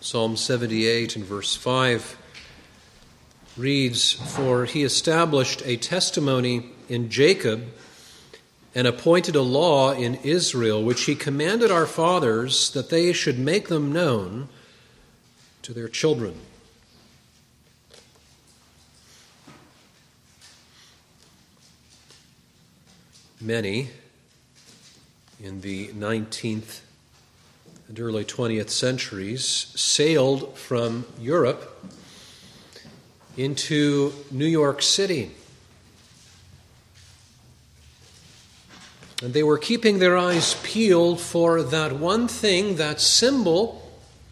Psalm 78 and verse 5 reads, "For he established a testimony in Jacob and appointed a law in Israel, which he commanded our fathers that they should make them known to their children." Many in the 19th and early 20th centuries sailed from Europe into New York City. And they were keeping their eyes peeled for that one thing, that symbol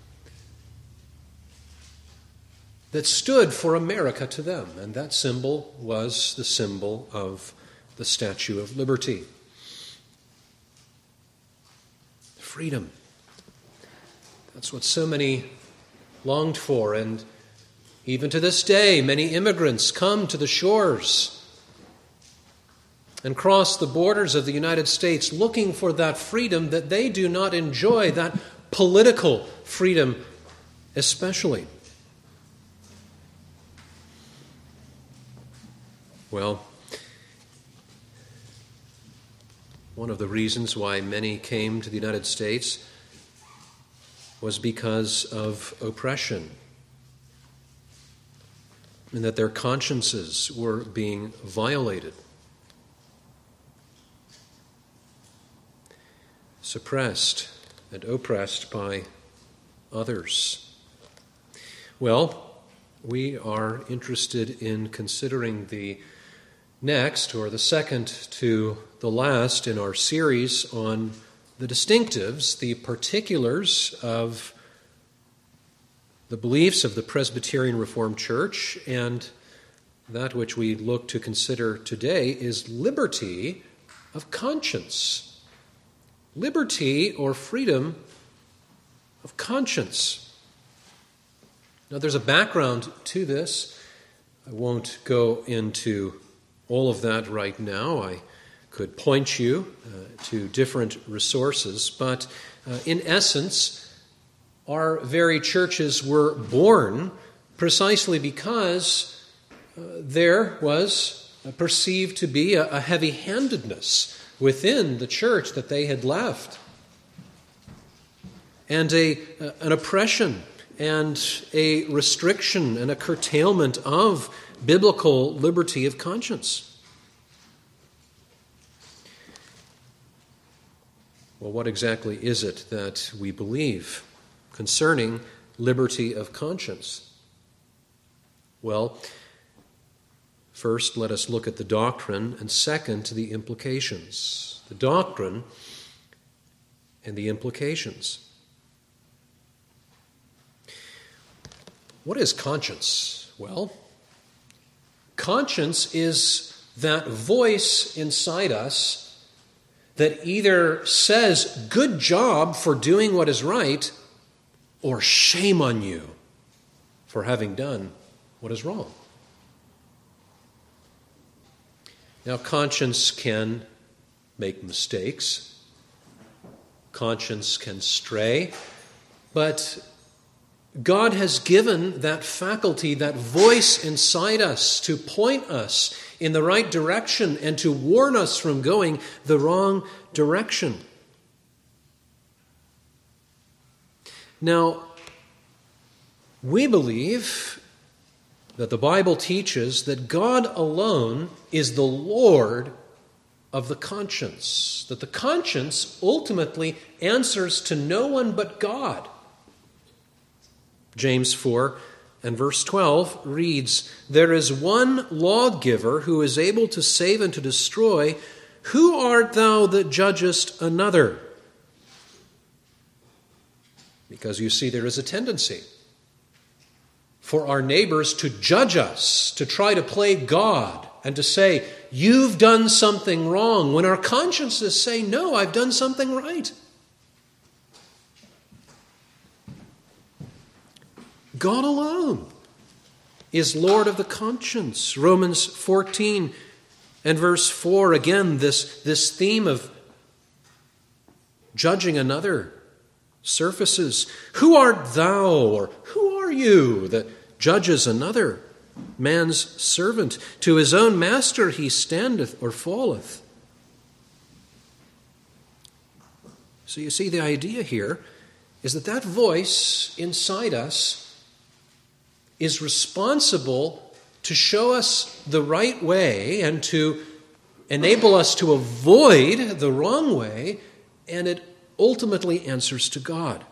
that stood for America to them. And that symbol was the symbol of the Statue of Liberty. Freedom. That's what so many longed for, and even to this day, many immigrants come to the shores and cross the borders of the United States looking for that freedom that they do not enjoy, that political freedom especially. Well, one of the reasons why many came to the United States was because of oppression, and that their consciences were being violated, suppressed, and oppressed by others. Well, we are interested in considering the next, or the second to the last in our series on the distinctives, the particulars of the beliefs of the Presbyterian Reformed Church, and that which we look to consider today is liberty of conscience. Liberty or freedom of conscience. Now, there's a background to this. I won't go into all of that right now. I could point you to different resources, but in essence, our very churches were born precisely because there was perceived to be a heavy-handedness within the church that they had left, and an oppression and a restriction and a curtailment of biblical liberty of conscience. Well, what exactly is it that we believe concerning liberty of conscience? Well, first, let us look at the doctrine, and second, the implications. The doctrine and the implications. What is conscience? Well, conscience is that voice inside us that either says, "Good job for doing what is right," or "Shame on you for having done what is wrong." Now, conscience can make mistakes. Conscience can stray. But God has given that faculty, that voice inside us to point us in the right direction and to warn us from going the wrong direction. Now, we believe that the Bible teaches that God alone is the Lord of the conscience, that the conscience ultimately answers to no one but God. James 4 and verse 12 reads, "There is one lawgiver who is able to save and to destroy. Who art thou that judgest another?" Because you see, there is a tendency for our neighbors to judge us, to try to play God, and to say, "You've done something wrong," when our consciences say, "No, I've done something right." God alone is Lord of the conscience. Romans 14 and verse 4, again, this theme of judging another surfaces. Who art thou, or who are you, that judges another man's servant? To his own master he standeth or falleth. So you see, the idea here is that voice inside us is responsible to show us the right way and to enable us to avoid the wrong way, and it ultimately answers to God.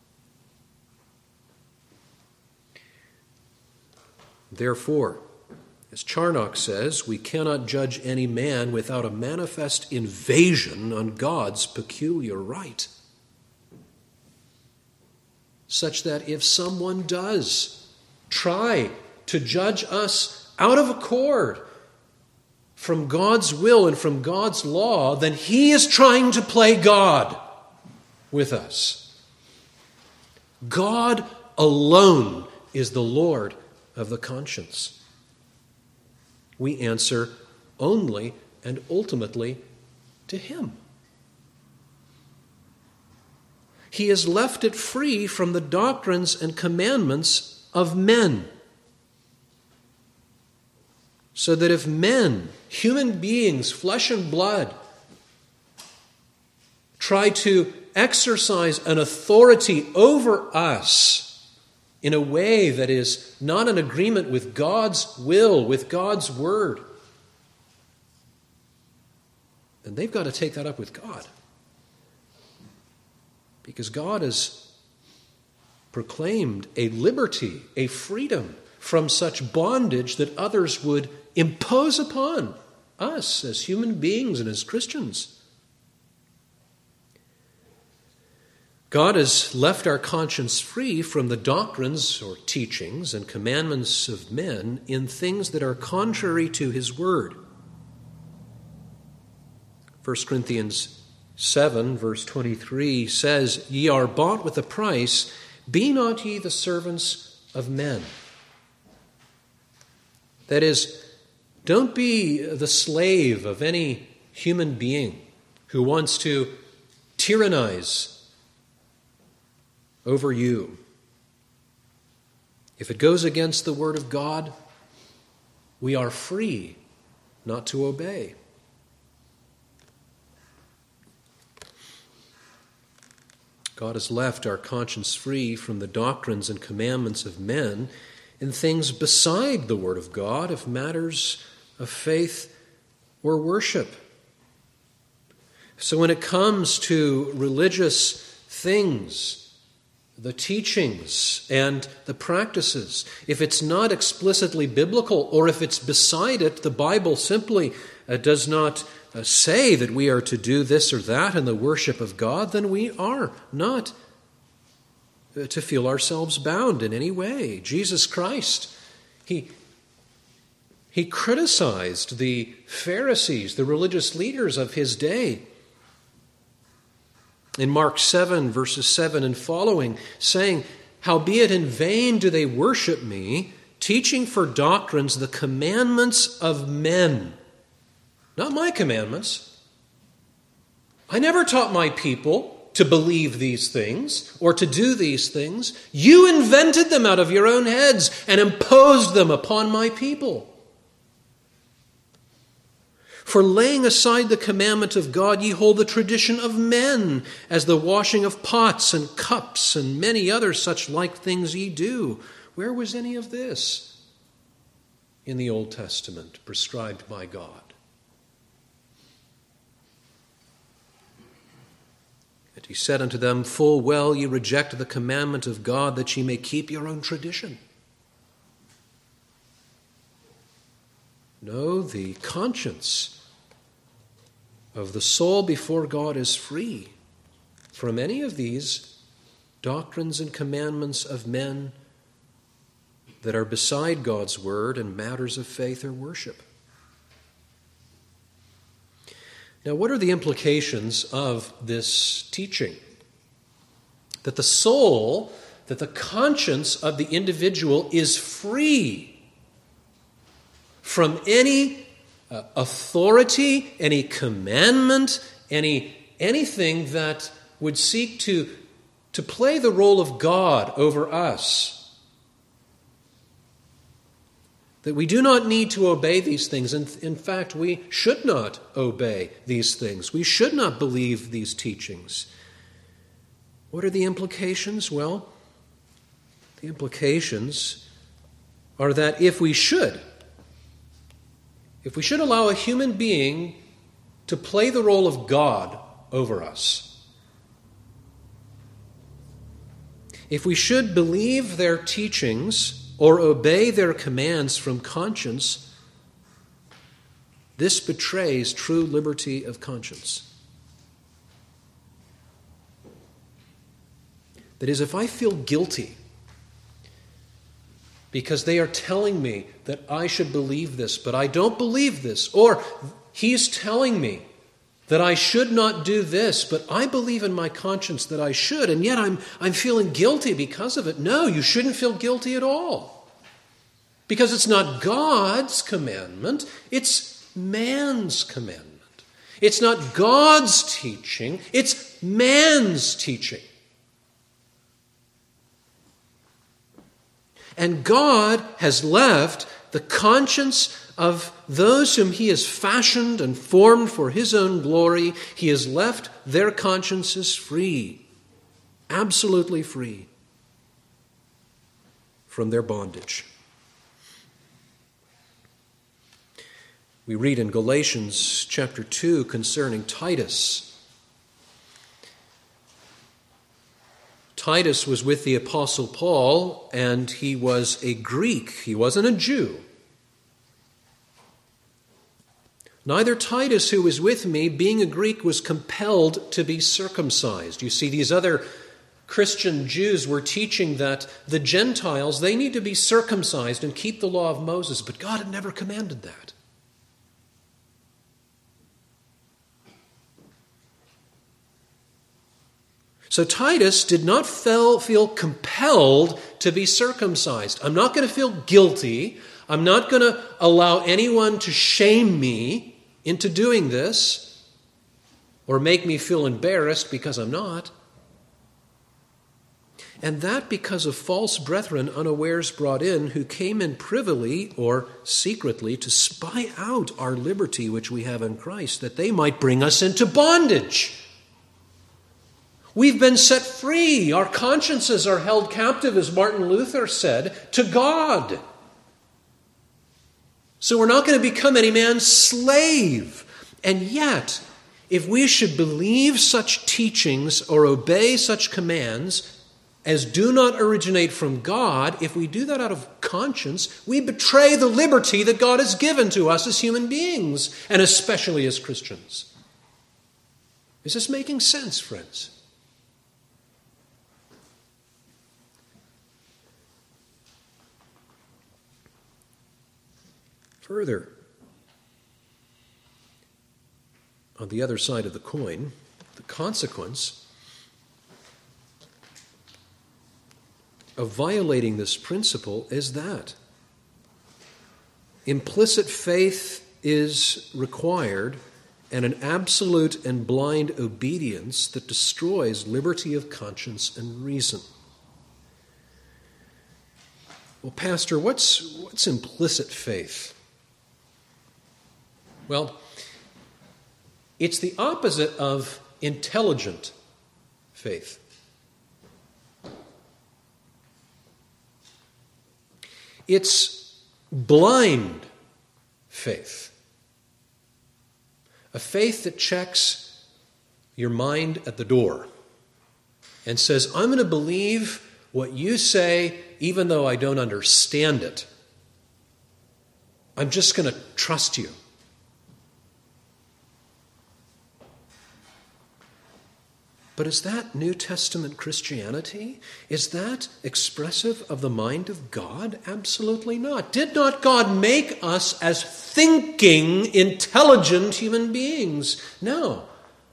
Therefore, as Charnock says, we cannot judge any man without a manifest invasion on God's peculiar right, such that if someone does try to judge us out of accord from God's will and from God's law, then he is trying to play God with us. God alone is the Lord of the conscience. We answer only and ultimately to him. He has left it free from the doctrines and commandments of men, so that if men, human beings, flesh and blood, try to exercise an authority over us in a way that is not in agreement with God's will, with God's word, then they've got to take that up with God. Because God has proclaimed a liberty, a freedom from such bondage that others would impose upon us as human beings and as Christians. God has left our conscience free from the doctrines or teachings and commandments of men in things that are contrary to his word. 1 Corinthians 7, verse 23 says, "Ye are bought with a price, be not ye the servants of men." That is, don't be the slave of any human being who wants to tyrannize over you. If it goes against the word of God, we are free not to obey. God has left our conscience free from the doctrines and commandments of men in things beside the word of God, of matters of faith or worship. So when it comes to religious things, the teachings and the practices, if it's not explicitly biblical, or if it's beside it, the Bible simply does not say that we are to do this or that in the worship of God, then we are not to feel ourselves bound in any way. Jesus Christ, he criticized the Pharisees, the religious leaders of his day. In Mark 7, verses 7 and following, saying, "Howbeit in vain do they worship me, teaching for doctrines the commandments of men." Not my commandments. I never taught my people to believe these things or to do these things. You invented them out of your own heads and imposed them upon my people. For laying aside the commandment of God, ye hold the tradition of men, as the washing of pots and cups and many other such like things ye do. Where was any of this in the Old Testament prescribed by God? And he said unto them, "Full well ye reject the commandment of God, that ye may keep your own tradition." No, the conscience of the soul before God is free from any of these doctrines and commandments of men that are beside God's word and matters of faith or worship. Now, what are the implications of this teaching? That the soul, that the conscience of the individual is free from any authority, any commandment, anything that would seek to to play the role of God over us. That we do not need to obey these things. And in fact, we should not obey these things. We should not believe these teachings. What are the implications? Well, the implications are that if we should allow a human being to play the role of God over us, if we should believe their teachings or obey their commands from conscience, this betrays true liberty of conscience. That is, if I feel guilty because they are telling me that I should believe this, but I don't believe this, or he's telling me that I should not do this, but I believe in my conscience that I should, and yet I'm feeling guilty because of it. No, you shouldn't feel guilty at all. Because it's not God's commandment, it's man's commandment. It's not God's teaching, it's man's teaching. And God has left the conscience of those whom he has fashioned and formed for his own glory, he has left their consciences free, absolutely free from their bondage. We read in Galatians chapter 2 concerning Titus. Titus was with the Apostle Paul, and he was a Greek. He wasn't a Jew. Neither Titus, who was with me, being a Greek, was compelled to be circumcised. You see, these other Christian Jews were teaching that the Gentiles, they need to be circumcised and keep the law of Moses, but God had never commanded that. So Titus did not feel compelled to be circumcised. I'm not going to feel guilty. I'm not going to allow anyone to shame me into doing this or make me feel embarrassed because I'm not. And that because of false brethren unawares brought in, who came in privily or secretly to spy out our liberty which we have in Christ, that they might bring us into bondage. We've been set free. Our consciences are held captive, as Martin Luther said, to God. So we're not going to become any man's slave. And yet, if we should believe such teachings or obey such commands as do not originate from God, if we do that out of conscience, we betray the liberty that God has given to us as human beings, and especially as Christians. Is this making sense, friends? Further, on the other side of the coin, the consequence of violating this principle is that implicit faith is required and an absolute and blind obedience that destroys liberty of conscience and reason. Well, Pastor, what's implicit faith? Well, it's the opposite of intelligent faith. It's blind faith. A faith that checks your mind at the door and says, I'm going to believe what you say even though I don't understand it. I'm just going to trust you. But is that New Testament Christianity? Is that expressive of the mind of God? Absolutely not. Did not God make us as thinking, intelligent human beings? No.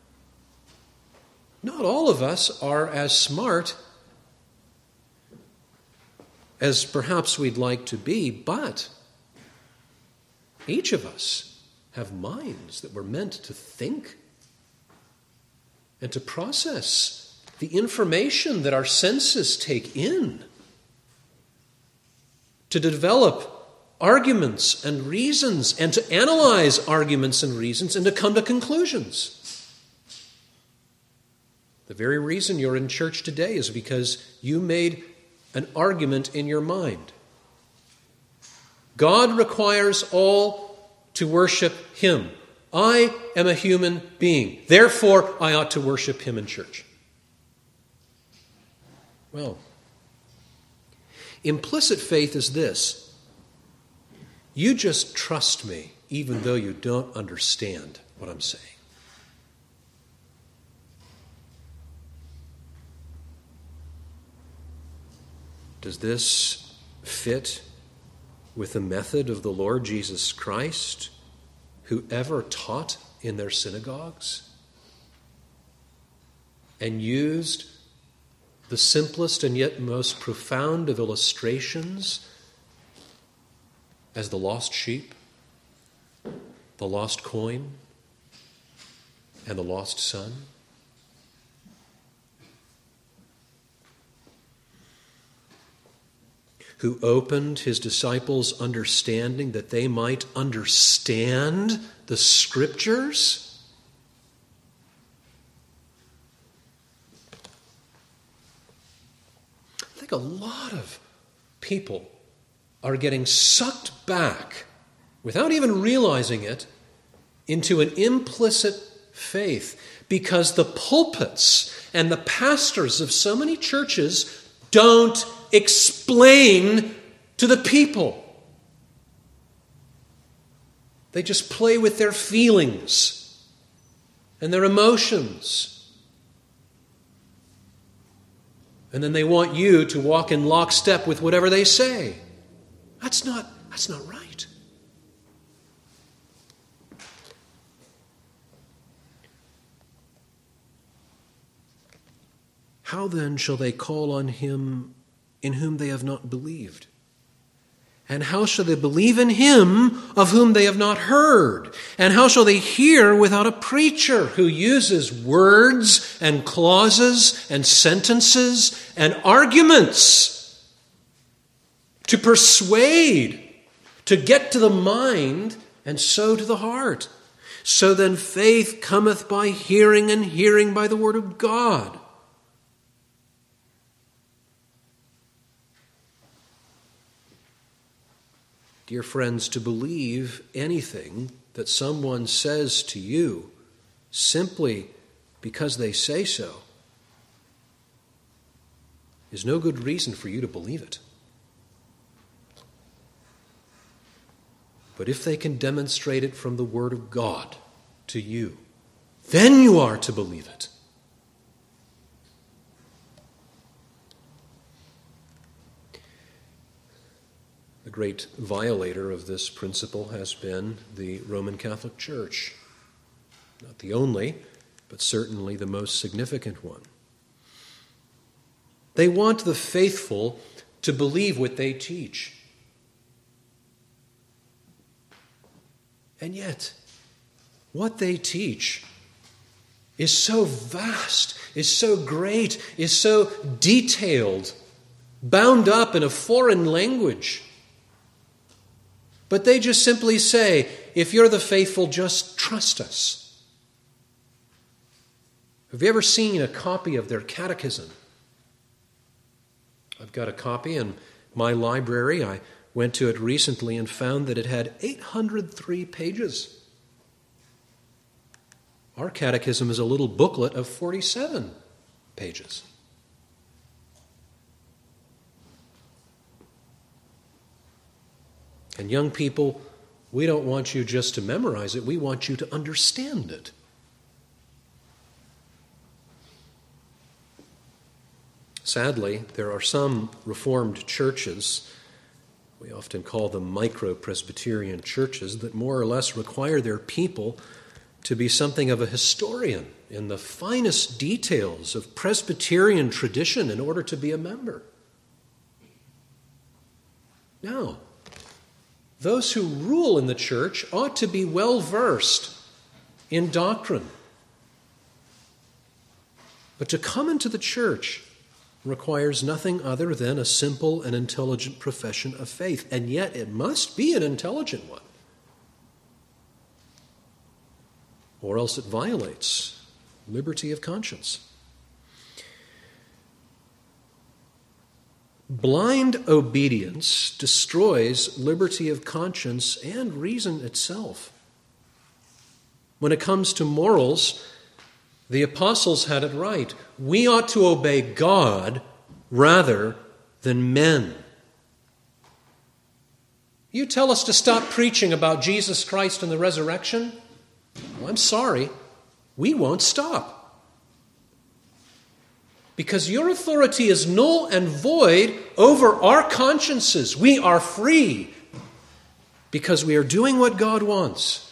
Not all of us are as smart as perhaps we'd like to be, but each of us have minds that were meant to think and to process the information that our senses take in, to develop arguments and reasons, and to analyze arguments and reasons, and to come to conclusions. The very reason you're in church today is because you made an argument in your mind. God requires all to worship Him. I am a human being. Therefore, I ought to worship Him in church. Well, implicit faith is this: you just trust me even though you don't understand what I'm saying. Does this fit with the method of the Lord Jesus Christ, who ever taught in their synagogues and used the simplest and yet most profound of illustrations as the lost sheep, the lost coin, and the lost son? Who opened his disciples' understanding that they might understand the Scriptures? I think a lot of people are getting sucked back, without even realizing it, into an implicit faith because the pulpits and the pastors of so many churches don't explain to the people. They just play with their feelings and their emotions. And then they want you to walk in lockstep with whatever they say. That's not right. How then shall they call on him in whom they have not believed? And how shall they believe in him of whom they have not heard? And how shall they hear without a preacher who uses words and clauses and sentences and arguments to persuade, to get to the mind, and so to the heart? So then faith cometh by hearing, and hearing by the word of God. Dear friends, to believe anything that someone says to you simply because they say so is no good reason for you to believe it. But if they can demonstrate it from the Word of God to you, then you are to believe it. The great violator of this principle has been the Roman Catholic Church. Not the only, but certainly the most significant one. They want the faithful to believe what they teach. And yet, what they teach is so vast, is so great, is so detailed, bound up in a foreign language. But they just simply say, if you're the faithful, just trust us. Have you ever seen a copy of their catechism? I've got a copy in my library. I went to it recently and found that it had 803 pages. Our catechism is a little booklet of 47 pages. And young people, we don't want you just to memorize it. We want you to understand it. Sadly, there are some Reformed churches, we often call them micro-Presbyterian churches, that more or less require their people to be something of a historian in the finest details of Presbyterian tradition in order to be a member. No. Those who rule in the church ought to be well versed in doctrine. But to come into the church requires nothing other than a simple and intelligent profession of faith, and yet it must be an intelligent one, or else it violates liberty of conscience. Blind obedience destroys liberty of conscience and reason itself. When it comes to morals, the apostles had it right. We ought to obey God rather than men. You tell us to stop preaching about Jesus Christ and the resurrection? Well, I'm sorry, we won't stop. Because your authority is null and void over our consciences. We are free because we are doing what God wants.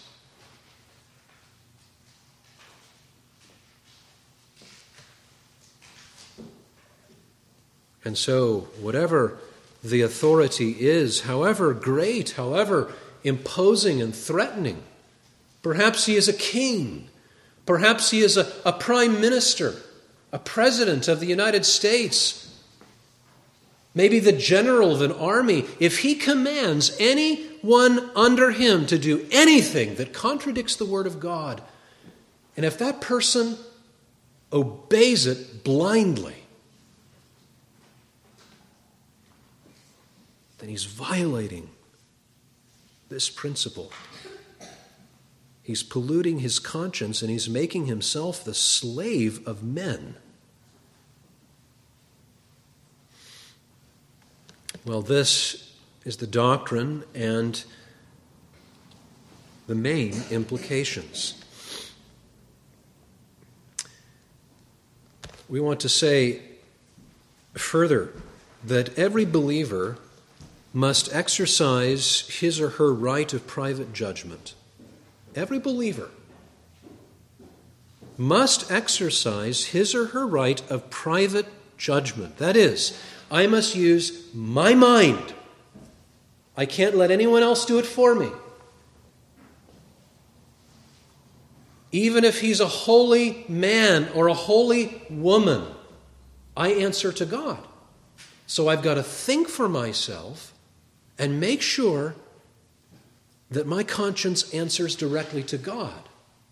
And so, whatever the authority is, however great, however imposing and threatening, perhaps he is a king, perhaps he is a prime minister, a president of the United States, maybe the general of an army, if he commands anyone under him to do anything that contradicts the Word of God, and if that person obeys it blindly, then he's violating this principle. He's polluting his conscience and he's making himself the slave of men. Well, this is the doctrine and the main implications. We want to say further that every believer must exercise his or her right of private judgment. Every believer must exercise his or her right of private judgment. That is, I must use my mind. I can't let anyone else do it for me. Even if he's a holy man or a holy woman, I answer to God. So I've got to think for myself and make sure that my conscience answers directly to God.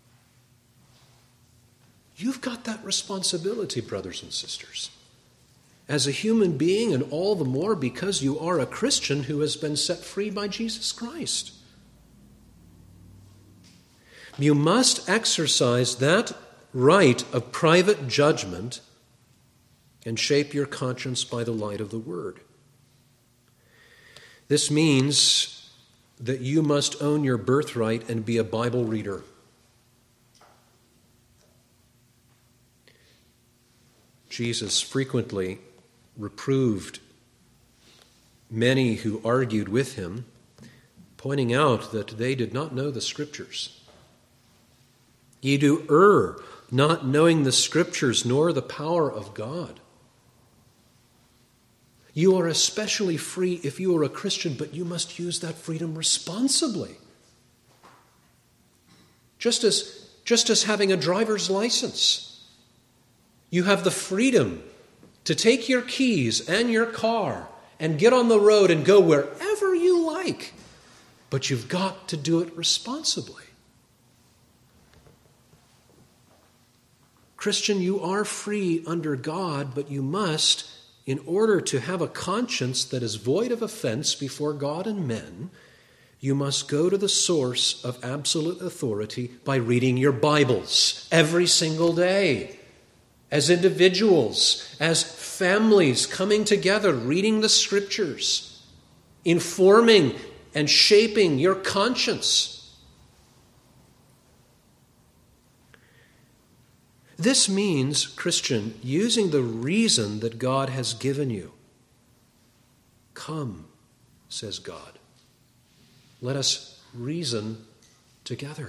You've got that responsibility, brothers and sisters, as a human being, and all the more because you are a Christian who has been set free by Jesus Christ. You must exercise that right of private judgment and shape your conscience by the light of the Word. This means that you must own your birthright and be a Bible reader. Jesus frequently reproved many who argued with him, pointing out that they did not know the Scriptures. Ye do err, not knowing the Scriptures nor the power of God. You are especially free if you are a Christian, but you must use that freedom responsibly. Just as having a driver's license. You have the freedom to take your keys and your car and get on the road and go wherever you like, but you've got to do it responsibly. Christian, you are free under God, but you must, in order to have a conscience that is void of offense before God and men, you must go to the source of absolute authority by reading your Bibles every single day. As individuals, as families coming together, reading the Scriptures, informing and shaping your conscience. This means, Christian, using the reason that God has given you. Come, says God. Let us reason together.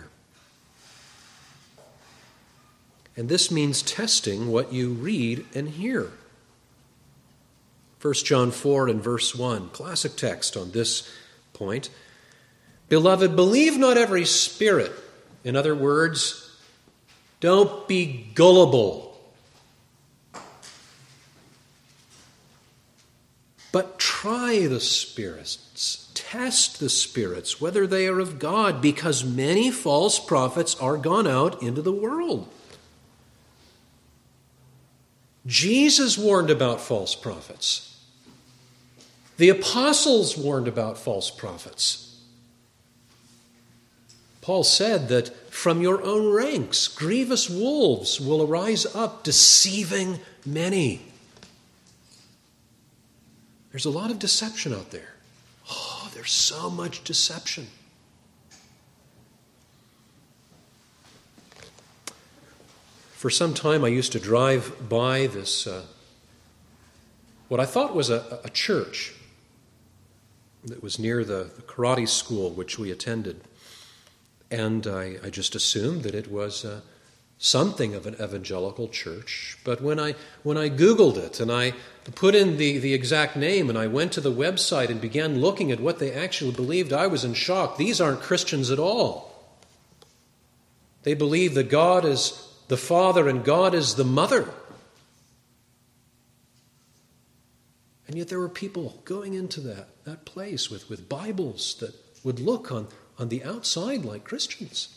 And this means testing what you read and hear. 1 John 4 and verse 1, classic text on this point. Beloved, believe not every spirit. In other words, don't be gullible. But try the spirits, test the spirits, whether they are of God, because many false prophets are gone out into the world. Jesus warned about false prophets. The apostles warned about false prophets. Paul said that from your own ranks, grievous wolves will arise up, deceiving many. There's a lot of deception out there. Oh, there's so much deception. For some time, I used to drive by this, what I thought was a church that was near the karate school which we attended. And I just assumed that it was something of an evangelical church. But when I Googled it and I put in the exact name and I went to the website and began looking at what they actually believed, I was in shock. These aren't Christians at all. They believe that God is the Father and God is the Mother. And yet there were people going into that place with Bibles that would look on the outside like Christians.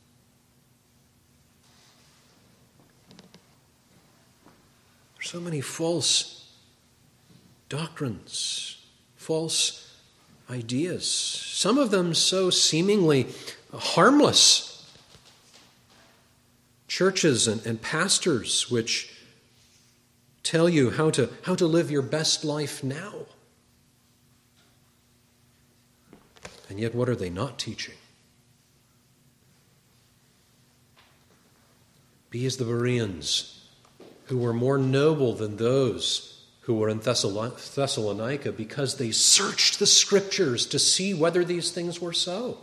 There's so many false doctrines, false ideas, some of them so seemingly harmless. Churches and pastors which tell you how to live your best life now. And yet what are they not teaching? Be as the Bereans, who were more noble than those who were in Thessalonica, because they searched the Scriptures to see whether these things were so.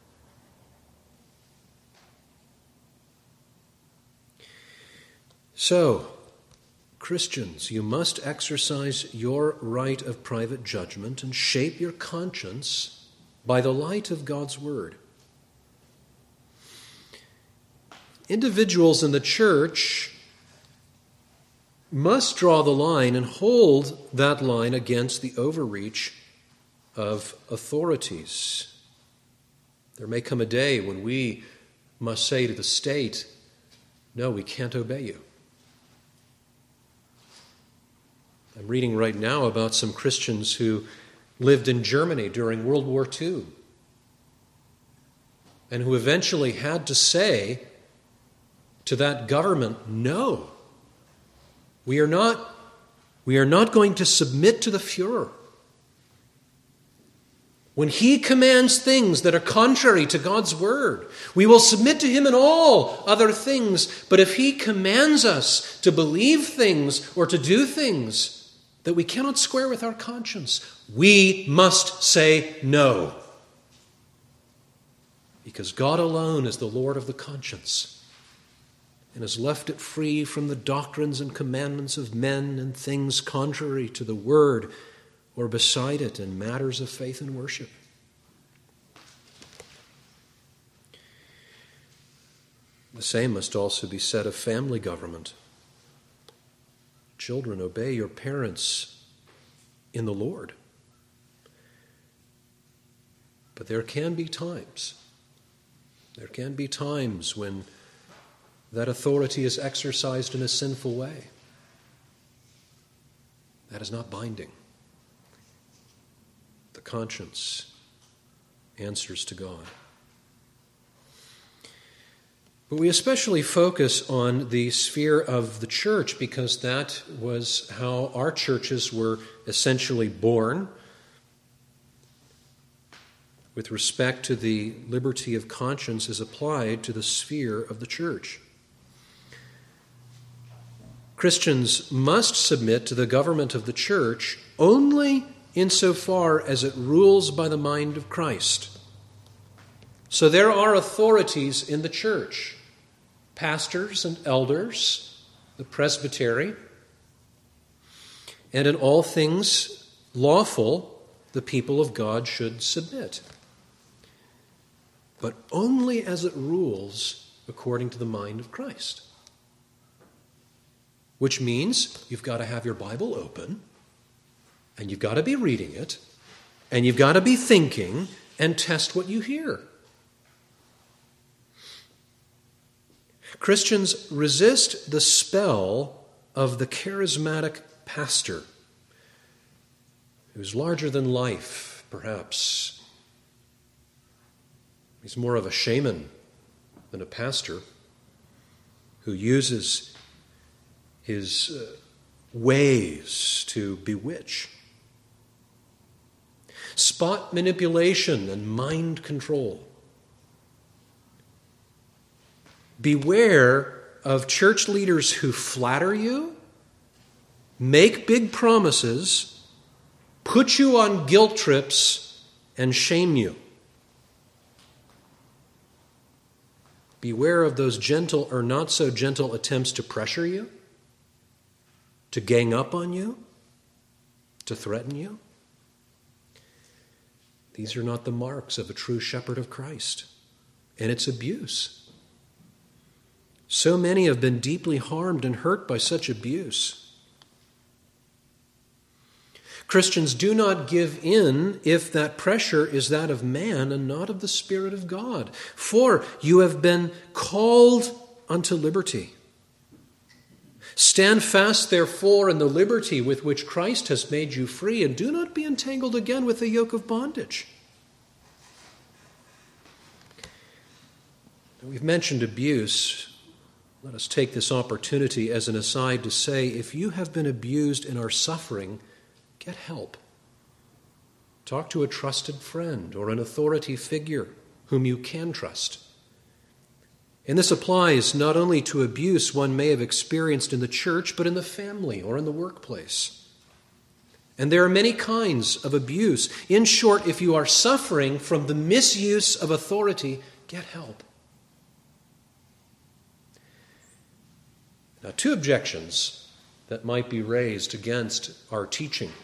So, Christians, you must exercise your right of private judgment and shape your conscience by the light of God's Word. Individuals in the church must draw the line and hold that line against the overreach of authorities. There may come a day when we must say to the state, no, we can't obey you. I'm reading right now about some Christians who lived in Germany during World War II and who eventually had to say to that government, no, we are not going to submit to the Fuhrer. When he commands things that are contrary to God's word, we will submit to him in all other things. But if he commands us to believe things or to do things that we cannot square with our conscience, we must say no. Because God alone is the Lord of the conscience and has left it free from the doctrines and commandments of men and things contrary to the word or beside it in matters of faith and worship. The same must also be said of family government. Children, obey your parents in the Lord. But there can be times when that authority is exercised in a sinful way. That is not binding. The conscience answers to God. But we especially focus on the sphere of the church because that was how our churches were essentially born, with respect to the liberty of conscience as applied to the sphere of the church. Christians must submit to the government of the church only insofar as it rules by the mind of Christ. So there are authorities in the church, pastors and elders, the presbytery, and in all things lawful, the people of God should submit. But only as it rules according to the mind of Christ. Which means you've got to have your Bible open And you've got to be reading it, and you've got to be thinking and test what you hear. Christians resist the spell of the charismatic pastor who's larger than life, perhaps. He's more of a shaman than a pastor who uses his ways to bewitch. Spot manipulation and mind control. Beware of church leaders who flatter you, make big promises, put you on guilt trips, and shame you. Beware of those gentle or not so gentle attempts to pressure you, to gang up on you, to threaten you. These are not the marks of a true shepherd of Christ, and it's abuse. So many have been deeply harmed and hurt by such abuse. Christians do not give in if that pressure is that of man and not of the Spirit of God. For you have been called unto liberty. Stand fast, therefore, in the liberty with which Christ has made you free, and do not be entangled again with the yoke of bondage. Now, we've mentioned abuse. Let us take this opportunity as an aside to say, if you have been abused and are suffering, get help. Talk to a trusted friend or an authority figure whom you can trust. And this applies not only to abuse one may have experienced in the church, but in the family or in the workplace. And there are many kinds of abuse. In short, if you are suffering from the misuse of authority, get help. Now, two objections that might be raised against our teaching.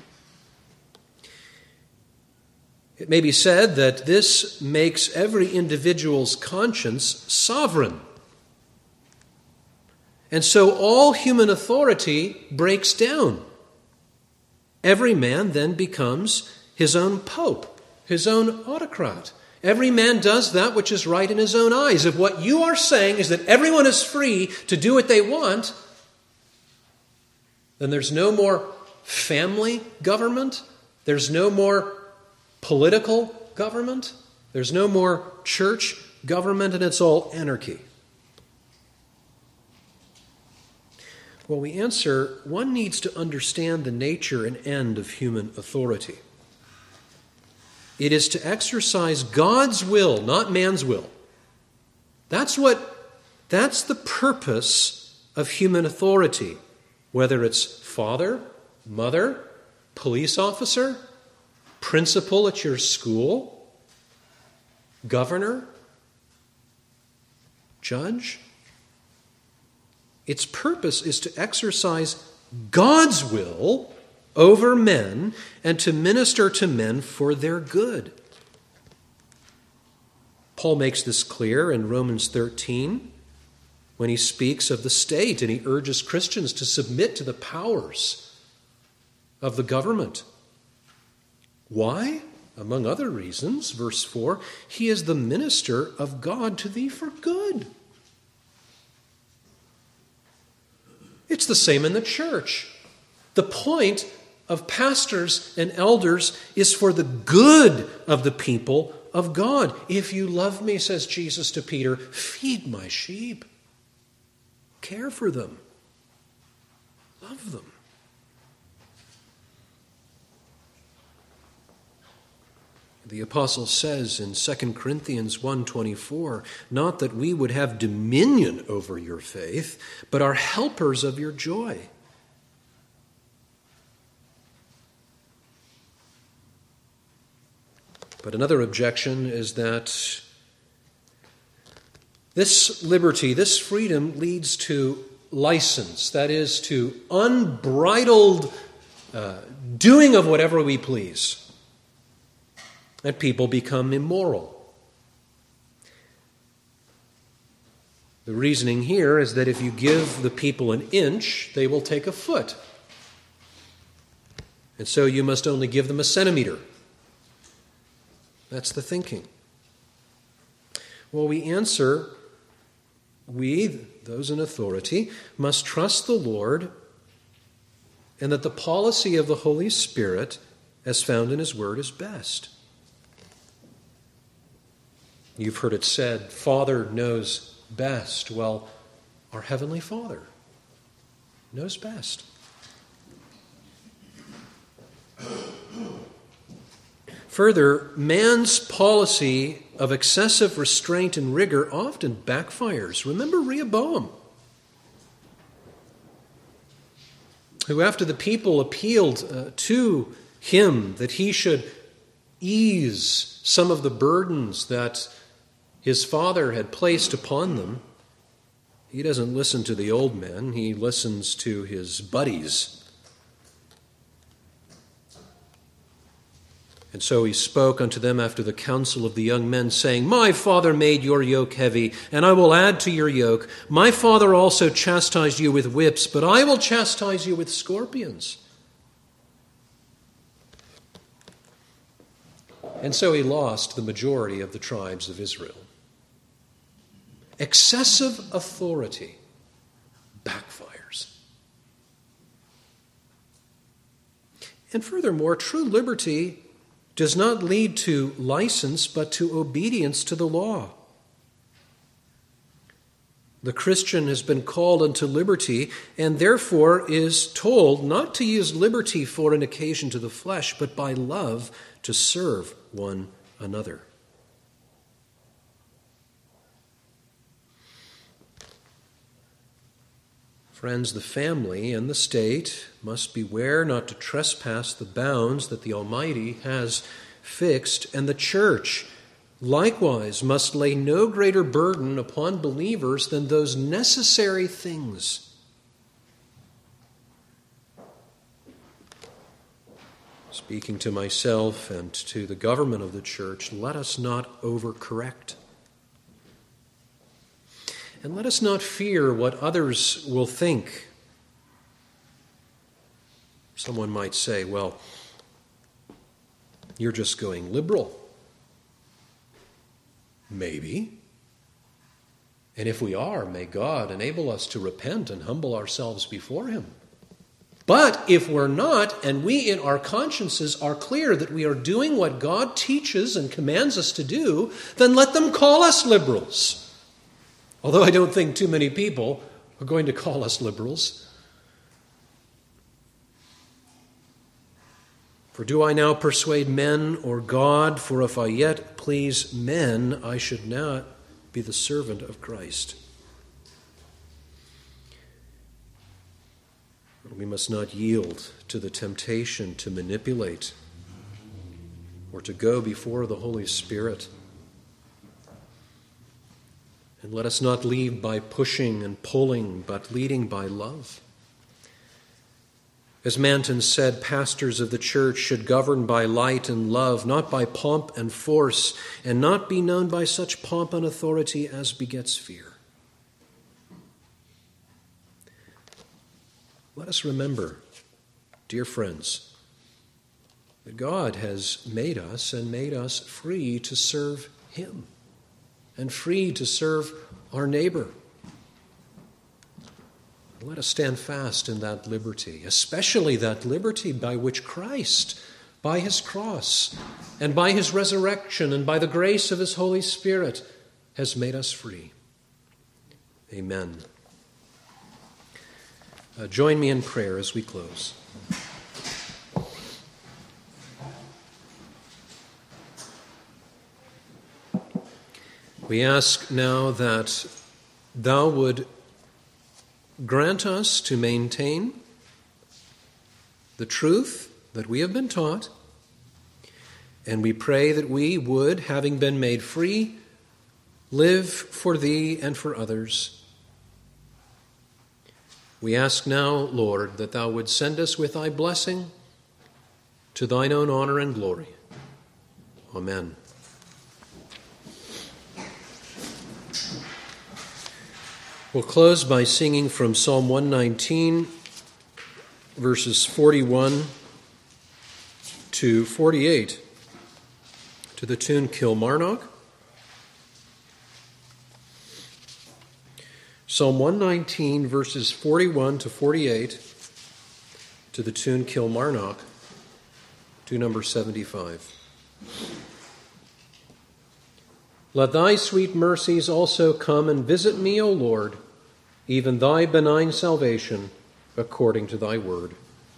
It may be said that this makes every individual's conscience sovereign. And so all human authority breaks down. Every man then becomes his own pope, his own autocrat. Every man does that which is right in his own eyes. If what you are saying is that everyone is free to do what they want, then there's no more family government, there's no more political government, there's no more church government, and it's all anarchy. Well, we answer, one needs to understand the nature and end of human authority. It is to exercise God's will, not man's will. That's the purpose of human authority, whether it's father, mother, police officer, principal at your school, governor, judge. Its purpose is to exercise God's will over men and to minister to men for their good. Paul makes this clear in Romans 13 when he speaks of the state and he urges Christians to submit to the powers of the government. Why? Among other reasons, verse 4, he is the minister of God to thee for good. It's the same in the church. The point of pastors and elders is for the good of the people of God. If you love me, says Jesus to Peter, feed my sheep. Care for them. Love them. The apostle says in 2 Corinthians 1:24, not that we would have dominion over your faith, but are helpers of your joy. But another objection is that this liberty, this freedom leads to license, that is, to unbridled doing of whatever we please. And people become immoral. The reasoning here is that if you give the people an inch, they will take a foot. and so you must only give them a centimeter. That's the thinking. Well, we answer, we, those in authority, must trust the Lord and that the policy of the Holy Spirit, as found in His Word, is best. You've heard it said, Father knows best. Well, our Heavenly Father knows best. Further, man's policy of excessive restraint and rigor often backfires. Remember Rehoboam, who after the people appealed to him that he should ease some of the burdens that his father had placed upon them, he doesn't listen to the old men, he listens to his buddies. And so he spoke unto them after the counsel of the young men, saying, My father made your yoke heavy, and I will add to your yoke. My father also chastised you with whips, but I will chastise you with scorpions. And so he lost the majority of the tribes of Israel. Excessive authority backfires. And furthermore, true liberty does not lead to license, but to obedience to the law. The Christian has been called unto liberty, and therefore is told not to use liberty for an occasion to the flesh, but by love to serve one another. Friends, the family and the state must beware not to trespass the bounds that the Almighty has fixed, and the church likewise must lay no greater burden upon believers than those necessary things. Speaking to myself and to the government of the church, let us not overcorrect. And let us not fear what others will think. Someone might say, well, you're just going liberal. Maybe. And if we are, may God enable us to repent and humble ourselves before Him. But if we're not, and we in our consciences are clear that we are doing what God teaches and commands us to do, then let them call us liberals. Although I don't think too many people are going to call us liberals. For do I now persuade men or God? For if I yet please men, I should not be the servant of Christ. We must not yield to the temptation to manipulate or to go before the Holy Spirit. And let us not lead by pushing and pulling, but leading by love. As Manton said, pastors of the church should govern by light and love, not by pomp and force, and not be known by such pomp and authority as begets fear. Let us remember, dear friends, that God has made us and made us free to serve Him and free to serve our neighbor. Let us stand fast in that liberty, especially that liberty by which Christ, by His cross and by His resurrection and by the grace of His Holy Spirit, has made us free. Amen. Join me in prayer as we close. We ask now that Thou would grant us to maintain the truth that we have been taught, and we pray that we would, having been made free, live for Thee and for others. We ask now, Lord, that Thou would send us with Thy blessing to Thine own honor and glory. Amen. We'll close by singing from Psalm 119, verses 41 to 48 to the tune Kilmarnock. Psalm 119, verses 41 to 48 to the tune Kilmarnock, to number 75. Let thy sweet mercies also come and visit me, O Lord, even thy benign salvation, according to thy word.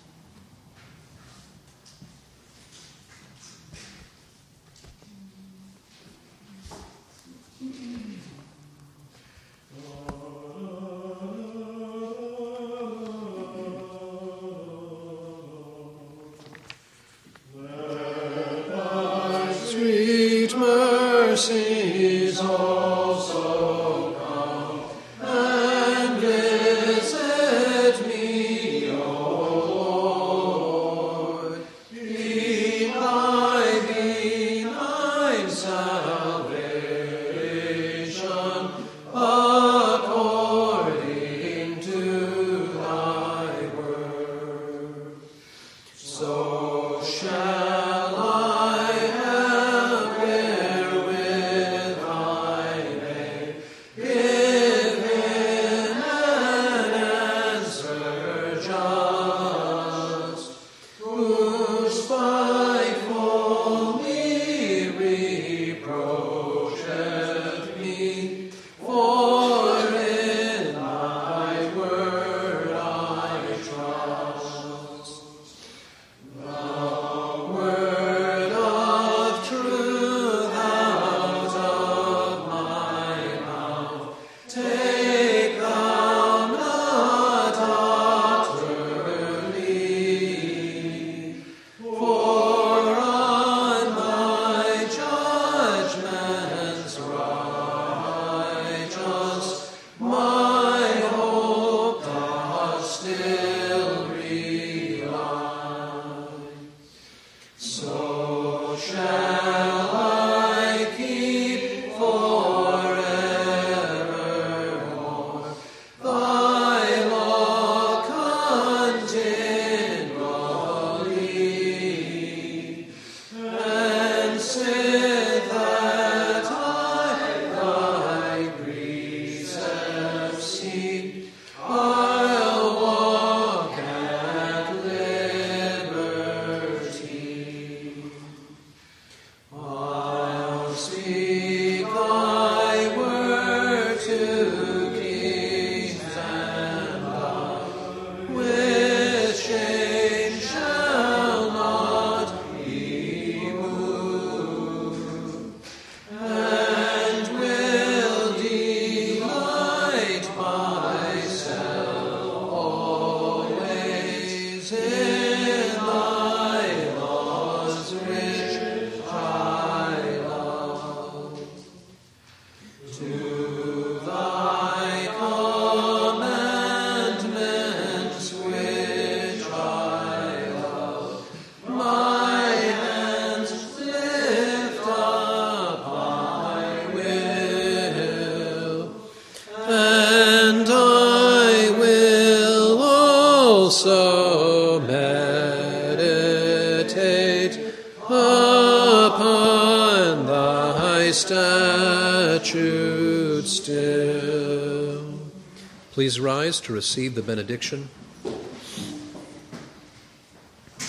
Mercies also come and visit me, O Lord. Be thy benign salvation according to thy word. So shall I have wherewith I may give in an answer just, who spitefully reproacheth me, for in thy word I trust. The word of truth out of my mouth take thou not utterly, for on thy judgments righteous my hope doth still rely. So shall I keep forevermore thy law continually, and sit that I thy precepts seek, I'll walk at liberty. I'll speak thy word to kings and love, with shame shall not be moved, and will delight myself always in thy laws which I love. To thy commandments which I love, my hands lift up I will, and I will also meditate upon thy statutes still. Please rise to receive the benediction.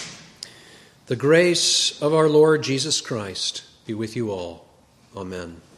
The grace of our Lord Jesus Christ be with you all. Amen.